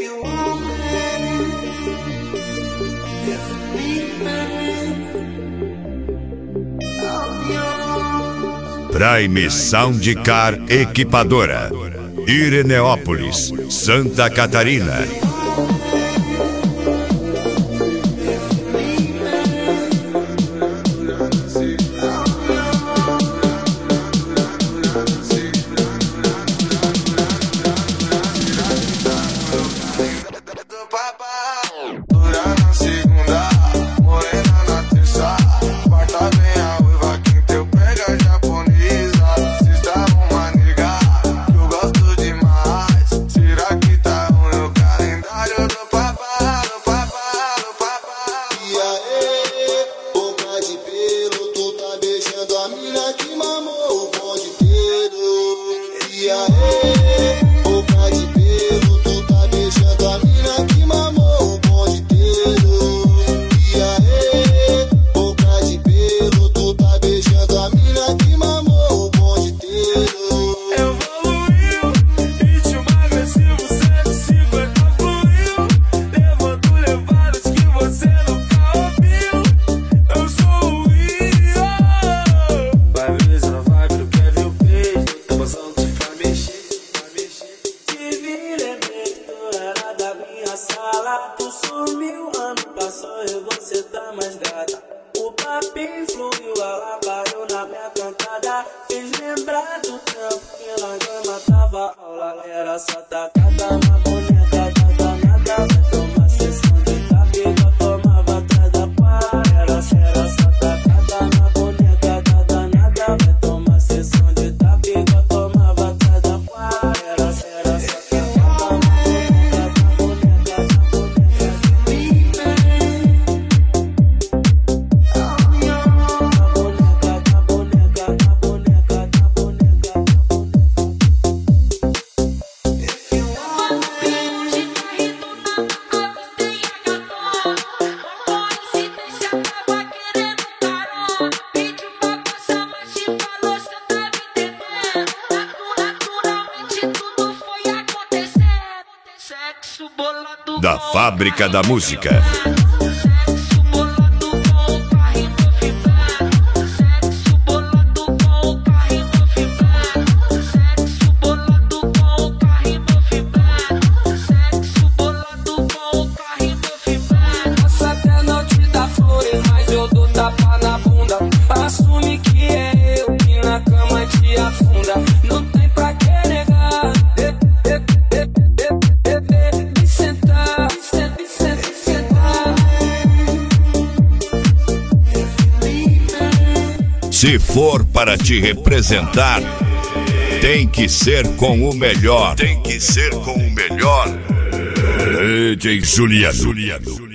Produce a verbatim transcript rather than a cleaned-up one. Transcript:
Prime Soundcar Equipadora, Ireneópolis, Santa Catarina. Tu sumiu, ano passou e você tá mais gata. O papinho fluiu, ela parou na minha cantada. Fiz lembrar do tempo que na grama tava aula. Era só tacada na boneca da danada. Vai tomar sessão de capiga, tomava atrás da pá. Era, era só tacada na boneca da danada. Vai tomar sessão de capiga, tomava atrás da pá. Era, era só tacada na boneca da boneca da boneca. Da Fábrica da Música. Assume que é eu que na cama te afunda. Não tem pra que negar. Me sentar, me sentar. Se for para te representar, tem que ser com o melhor. Tem que ser com o melhor. D J Juliano.